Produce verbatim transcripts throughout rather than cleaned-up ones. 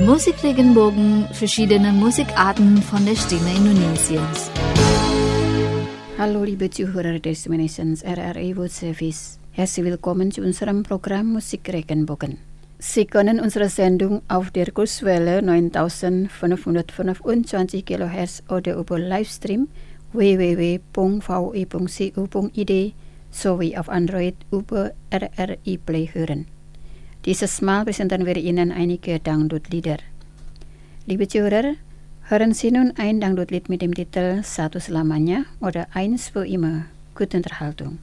Musik Regenbogen, verschiedene Musikarten von der Stimme Indonesiens. Hallo liebe Zuhörer des Indonesians R R I World Service. Herzlich willkommen zu unserem Programm Musik Regenbogen. Sie können unsere Sendung auf der Kurswelle neuntausendfünfhundertfünfundzwanzig Kilohertz oder über Livestream w w w punkt v i punkt c u punkt i d sowie auf Android über R R I Play hören. Dieses Mal präsentieren wir Ihnen einige Dangdut-Lieder. Liebe Zuhörer, hören Sie nun ein Dangdut-Lied mit dem Titel Satu Selamanya oder Eins für immer. Gute Unterhaltung.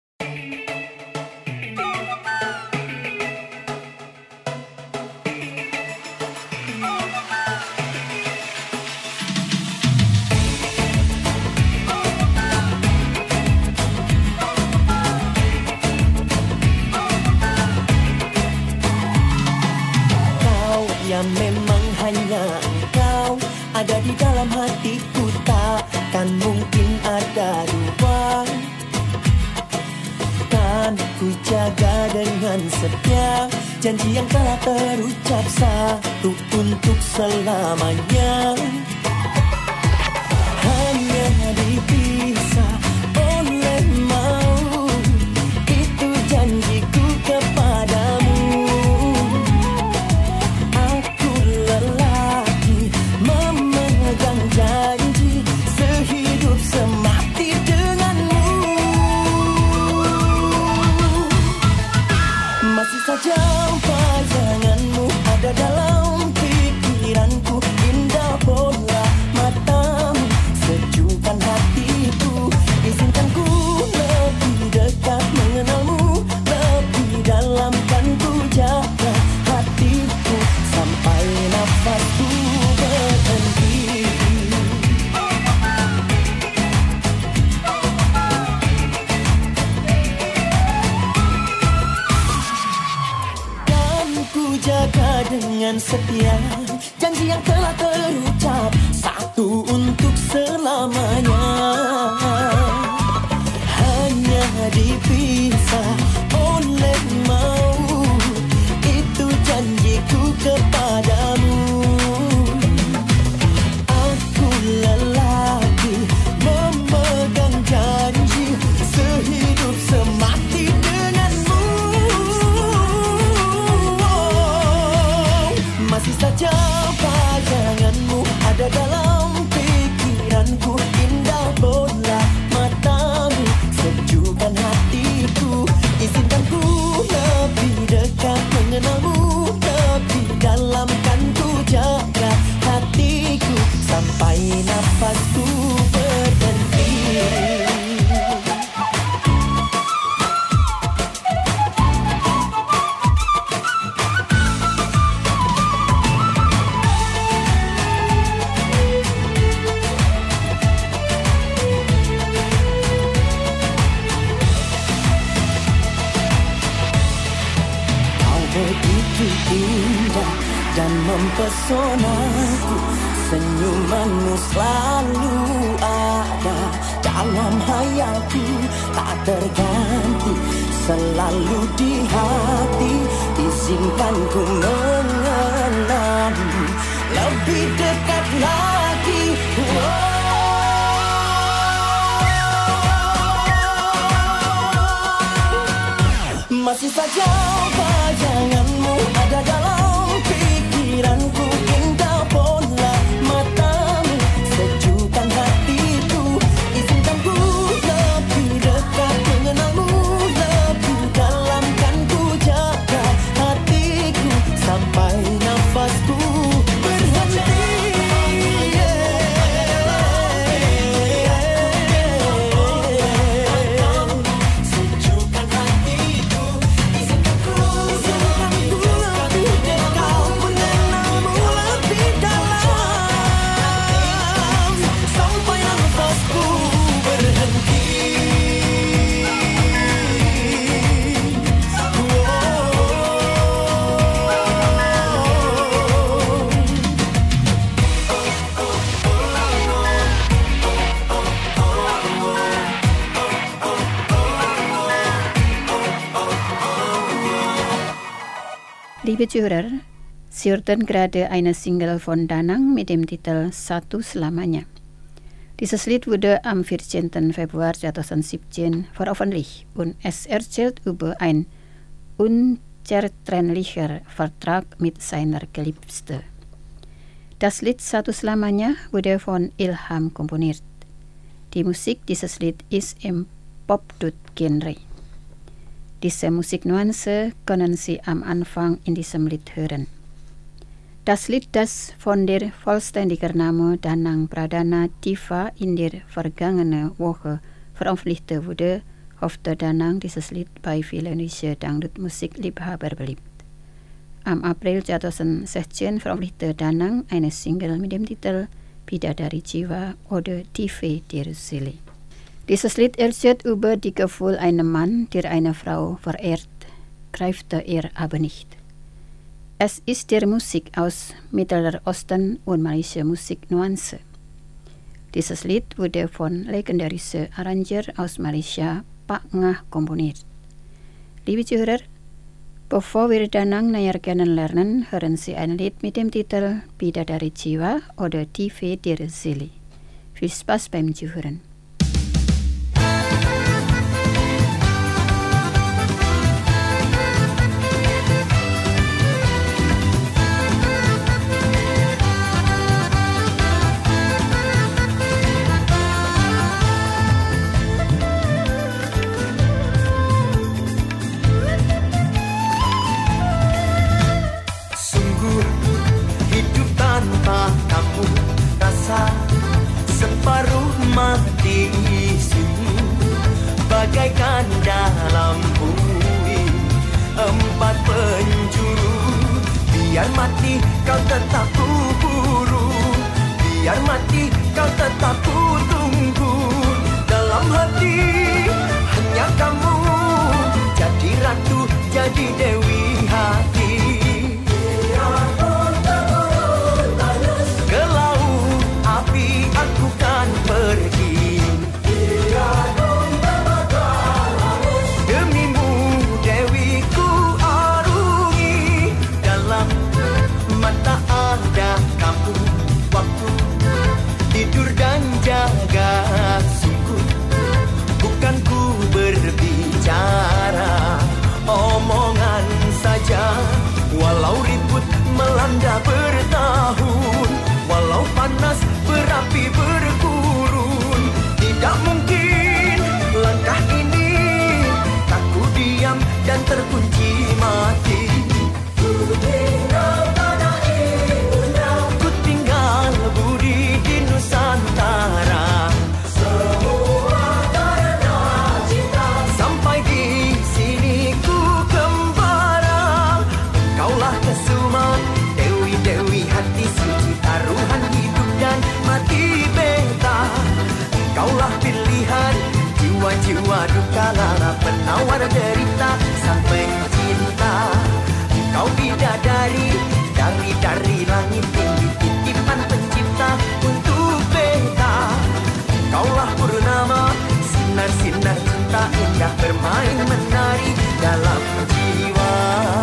Memang hanya engkau ada di dalam hatiku, takkan mungkin ada dua. Kan ku jaga dengan setia janji yang telah terucap satu untuk selamanya. Hanya dipisah oleh mau, itu janjiku kepadamu. Janji sehidup semati denganmu. Masih saja bayanganmu ada dalam pikiranku. Indah bola matamu, sejukkan hatiku. Izinkan ku lebih dekat mengenalmu, lebih dalam kan ku jaga hatiku sampai nafasku berhenti. Jaga dengan setia janji yang telah terucap satu untuk selamanya. Hanya dipisah oleh mau, itu janjiku kepadamu. Aku lelaki memegang janji sehidup semati denganmu. Masih saja bayanganmu ada dalam pikiranku. Indah bola matamu, sejukkan hatiku. Izinkan ku lebih dekat mengenalmu, lebih dalam kan ku jaga hatiku sampai nafasku berhenti. Indah dan mempesonaku, senyumanmu selalu ada dalam hayalku, tak terganti, selalu di hati. Izinkan ku mengenalmu lebih dekat lagi. Oh. Masih saja bayanganmu ada dalam pikiranku. Indah bola matamu, sejukkan hatiku. Izinkan ku lebih dekat mengenalmu, lebih dalam kan ku jaga hatiku sampai nafasku berhenti. Liebe Zuhörer, Sie hörten gerade eine Single von Danang mit dem Titel Satu Selamanya. Dieses Lied wurde am vierzehnten Februar zweitausendsiebzehn veröffentlicht und es erzählt über ein unzertrennlicher Vertrag mit seiner Geliebten. Das Lied Satu Selamanya wurde von Ilham komponiert. Die Musik dieses Lied ist im Pop-Dut-Genre. Diese Musiknuance können Sie am Anfang in diesem Lied hören. Das Lied, das von der vollständigen Name Danang Pradana Diva in der vergangenen Woche veröffentlicht wurde, hoffte Danang dieses Lied bei vielen Indonesische Dangdut-Musikliebhaber beliebt. Am April zweitausendsechzehn veröffentlichte Danang eine Single mit dem Titel Bidadari Jiwa oder Diva der Seele. Dieses Lied erzählt über die Gefühle eines Mann, der eine Frau verehrt, greifte er aber nicht. Es ist der Musik aus Mittlerer Osten und Malaysia Musiknuance. Dieses Lied wurde von legendarischen Arranger aus Malaysia, Pak Ngah, komponiert. Liebe Zuhörer, bevor wir Danang näher kennenlernen, hören Sie ein Lied mit dem Titel Bidadari Jiwa oder Diva der Seele. Viel Spaß beim Zuhören. Separuh mati sini bagaikan dalam bumi empat penjuru. Biar mati kau tetap kuburu, biar mati kau tetap kutunggu. Dalam hati hanya kamu, jadi ratu, jadi dewi hati. Aku kan pergi demimu, Dewi, ku arungi. Dalam mata ada kamu, waktu tidur dan jaga sungguh. Bukan ku berbicara, omongan saja. Walau ribut melanda bertahun, walau panas berapi bergurun, tidak mungkin langkah ini tak ku diam dan terkunci mati. Ku tinggal tanah ibunda, ku tinggal budi di Nusantara. Semua karena cinta, sampai di sini ku kembara. Engkaulah kesuma, dewi-dewi hati suci, taruhan hidup dan mati beta. Engkaulah pilihan jiwa-jiwa duka lara, penawar derita sang pencinta. Engkau bidadari dari-dari langit tinggi, titipan pencipta untuk beta. Engkaulah purnama, sinar-sinar cinta indah bermain menari dalam jiwa.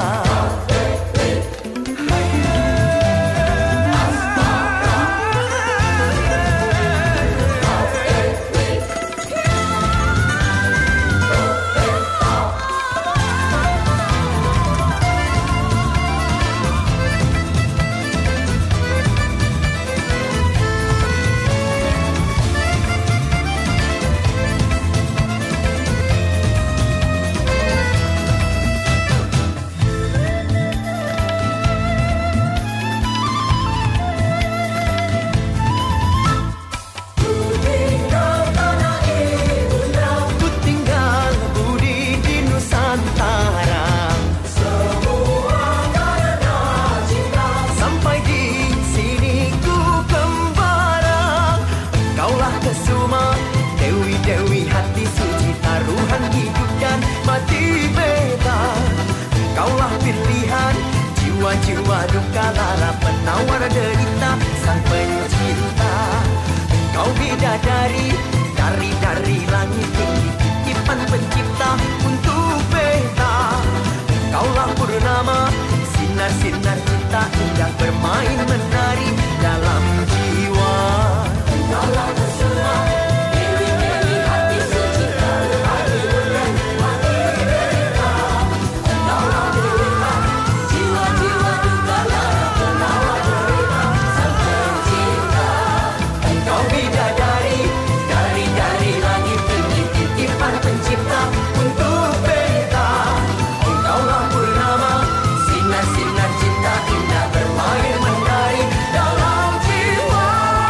Jiwa duka lara, penawar derita sang pencinta. Engkau bidadari dari-dari langit tinggi, titipan pencipta untuk beta. Engkaulah purnama, sinar-sinar cinta cinta indah bermain menari dalam jiwa. Tolong semua dewi-dewi hati suci hati bulan hati derita. Tolong derita jiwa-jiwa duka lara penawa derita sang pencipta. Engkau bidadari dari-dari langit tinggi titipan pencipta untuk pelita. Engkaulah purnama sinar-sinar cinta indah bermain menari dalam jiwa.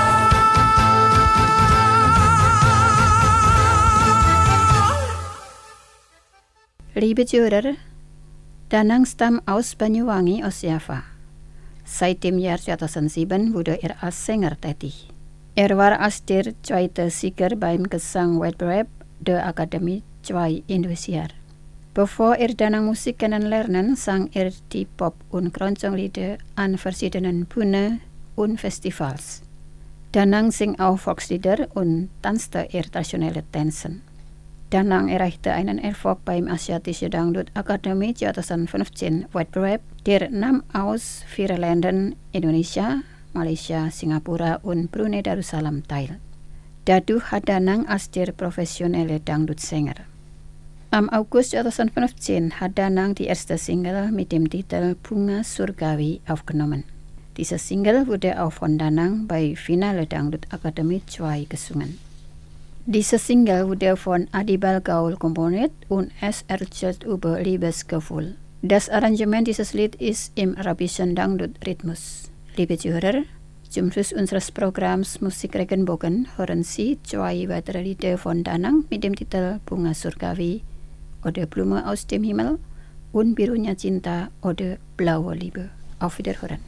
Liebe Zuhörer, Danang stam aus Banyuwangi aus Java. Seit dem Jahr zweitausendsieben wurde er als Sänger tätig. Er war als der zweite Sieger beim Gesangwettbewerb der Akademie zwei Indonesia. Bevor er Danang Musik kennenlernen, sang er die Pop- und Keroncong-Lieder an verschiedenen Bühnen und Festivals. Danang singt auch Volkslieder und tanzte eher traditionelle Tänze. Danang erreichte einen Erfolg beim Asiatische Dangdut Akademie zweitausendfünfzehn Wettbewerb, der nahm aus vier Ländern Indonesia, Malaysia, Singapura und Brunei Darussalam teil. Dadurch hat Danang als der professionelle Dangdut-Sänger. Am August zweitausendfünfzehn hat Danang die erste Single mit dem Titel Bunga Surgawi aufgenommen. Diese Single wurde auch von Danang bei Finale Dangdut Akademie zwei gesungen. Diese Single wurde von Adibal Gaul komponiert und es erzählt über Liebesgefühl. Das Arrangement dieses Lied ist im arabischen Dangdut-Rhythmus. Liebe Zuhörer, zum Schluss unseres Programms Musik Regenbogen hören Sie zwei weitere Lieder von Danang mit dem Titel Bunga Surgawi oder Blume aus dem Himmel und Birunya Cinta oder Blaue Liebe. Auf Wiederhören.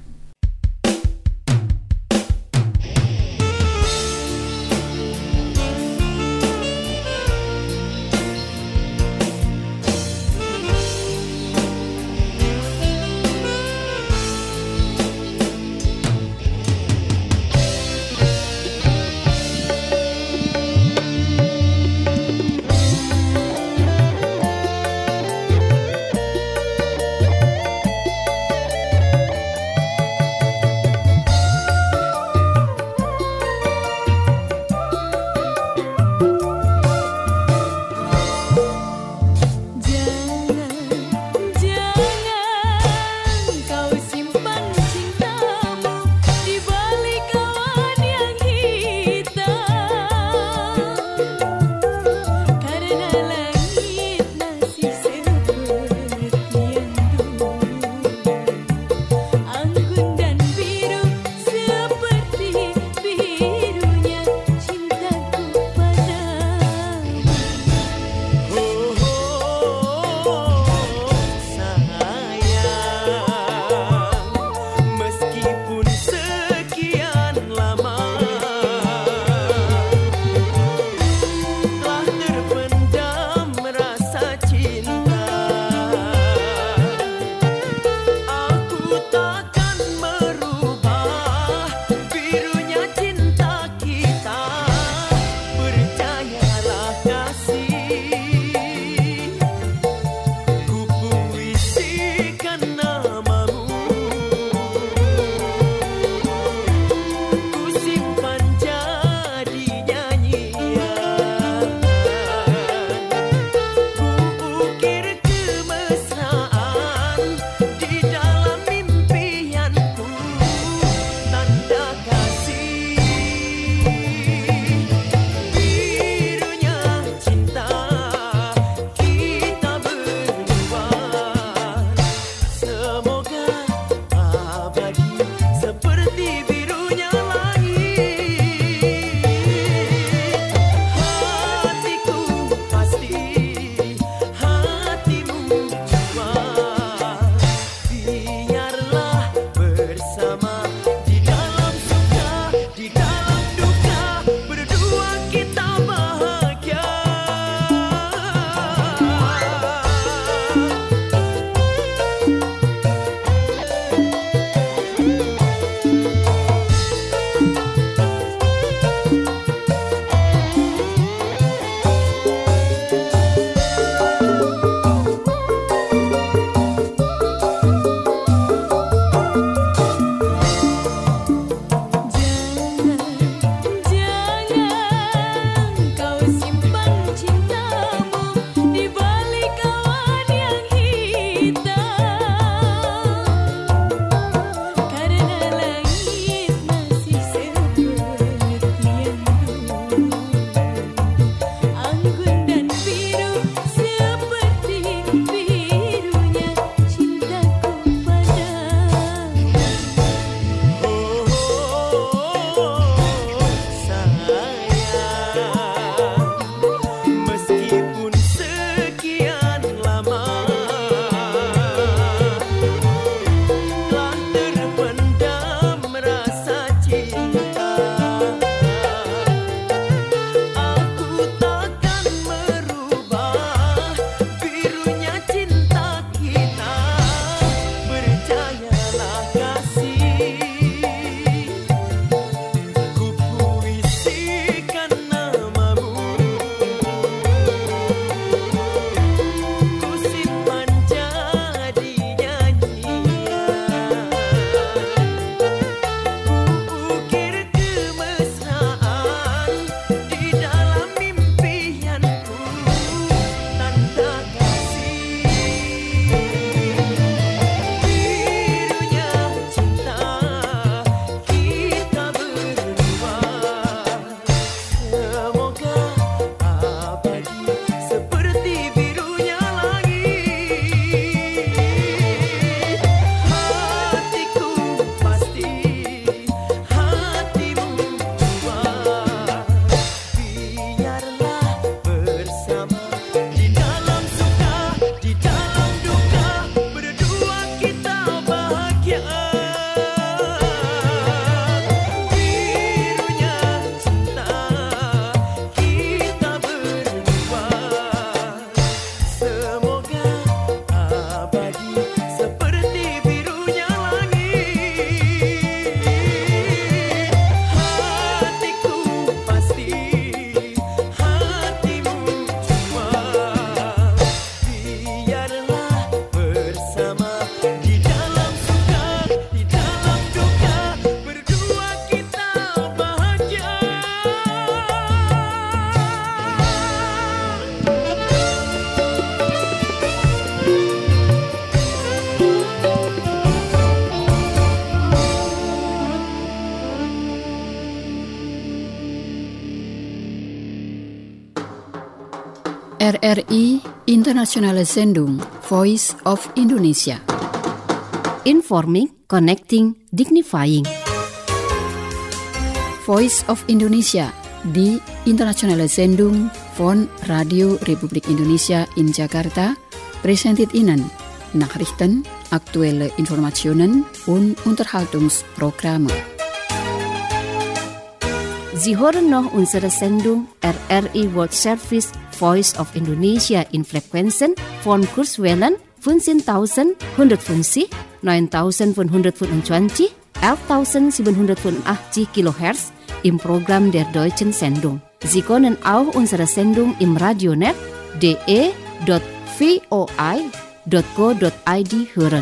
R R I Internationale Sendung Voice of Indonesia. Informing, connecting, dignifying. Voice of Indonesia di Internationale Sendung von Radio Republik Indonesia in Jakarta presented Ihnen Nachrichten, aktuelle Informationen und Unterhaltungsprogramme. Sie hören noch unsere Sendung R R I World Service Voice of Indonesia in Frequenzen von Kurzwellen fünfzehntausendeinhundertfünfzig, neuntausendfünfhundertfünfundzwanzig, elftausendsiebenhundertfünfundachtzig Kilohertz im Programm der deutschen Sendung. Sie können auch unsere Sendung im Radionet d e dot v o i dot co dot i d hören.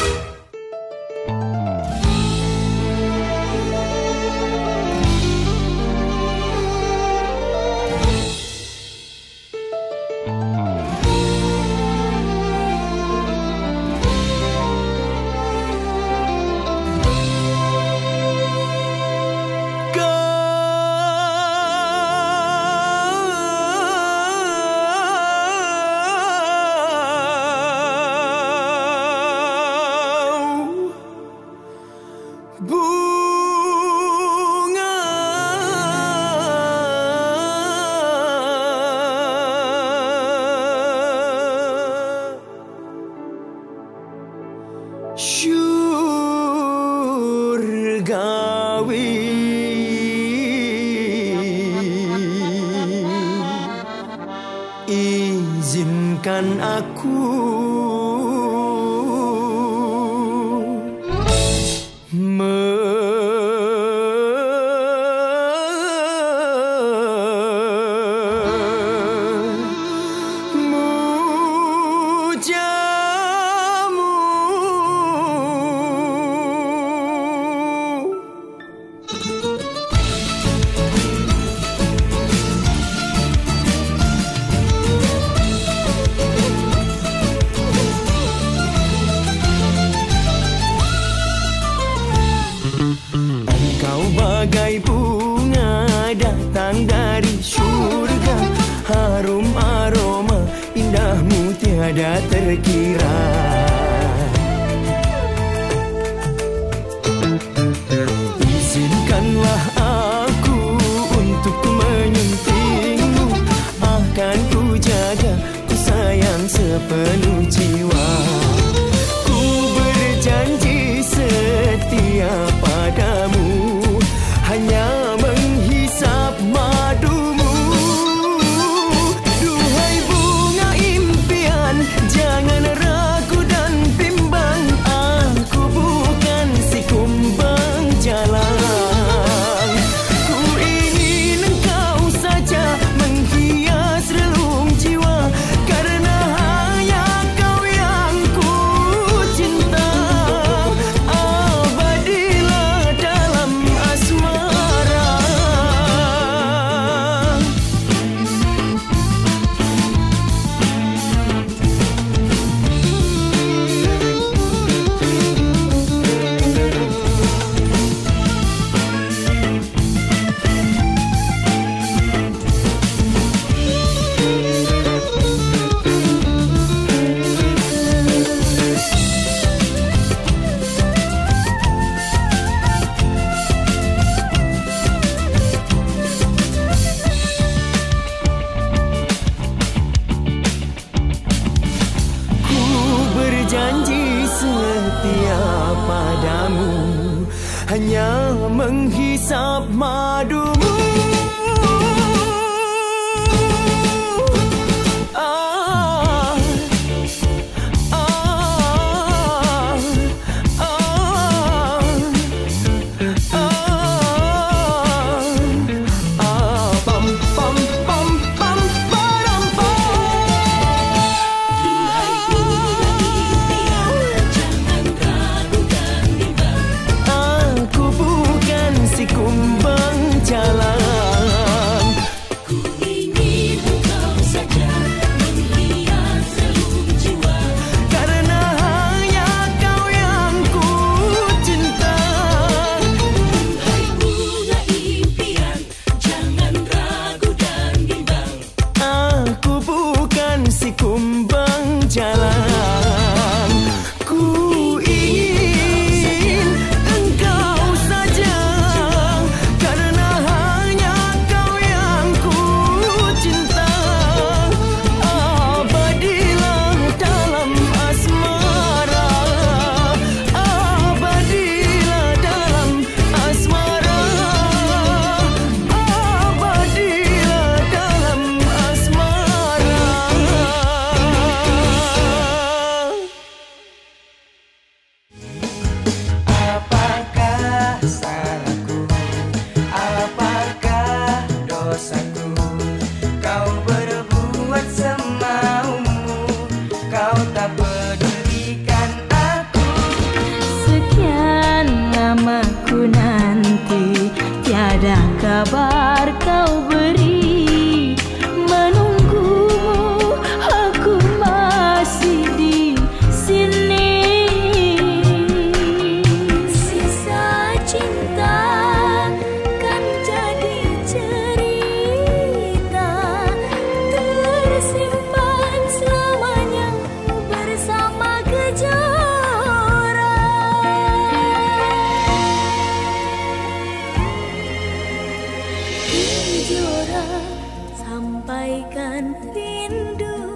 Izinkan aku bagai bunga datang dari surga, harum aroma indahmu tiada terkira. Izinkanlah aku untuk menyentuhmu, akan ku jaga, ku sayang sepenuh jiwa. Ku berjanji setia padamu, hanya menghisap madumu. Duhai bunga impian, jangan ragu dan bimbang. Aku bukan si kumbang jalan. Ku ingin engkau saja menghias relung jiwa, karena hanya kau yang ku cinta. Abadilah dalam asmara. Janji setia padamu, hanya menghisap madumu. Ah, ah, ah, ah, ah, pam, pam, pam, pam, param, pam. Aku bukan si kumbang jalan. tiada kabar kau beri. Menunggumu aku masih di sini. Sisa cinta kan jadi cerita tersimpan selamanya bersama Kejora. Kejora sampaikan rindu